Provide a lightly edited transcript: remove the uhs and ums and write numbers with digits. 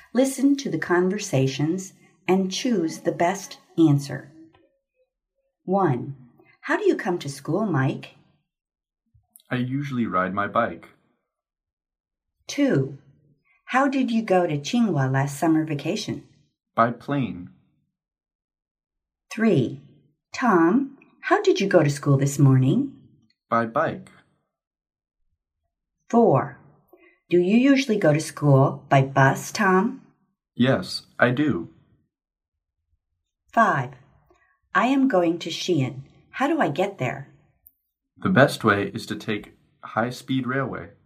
Listen to the conversations and choose the best answer. 1. How do you come to school, Mike? I usually ride my bike. 2. How did you go to Tsinghua last summer vacation? By plane. 3. Tom, how did you go to school this morning? By bike. 4. Do you usually go to school by bus, Tom? Yes, I do. 5. I am going to Xi'an. How do I get there? The best way is to take high-speed railway.